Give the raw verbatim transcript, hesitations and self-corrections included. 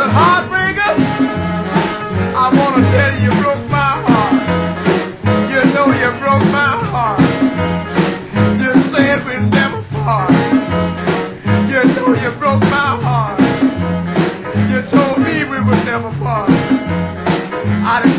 But heartbreaker, I want to tell you, you broke my heart. You know you broke my heart. You said we'd never part. You know you broke my heart. You told me we would never part. I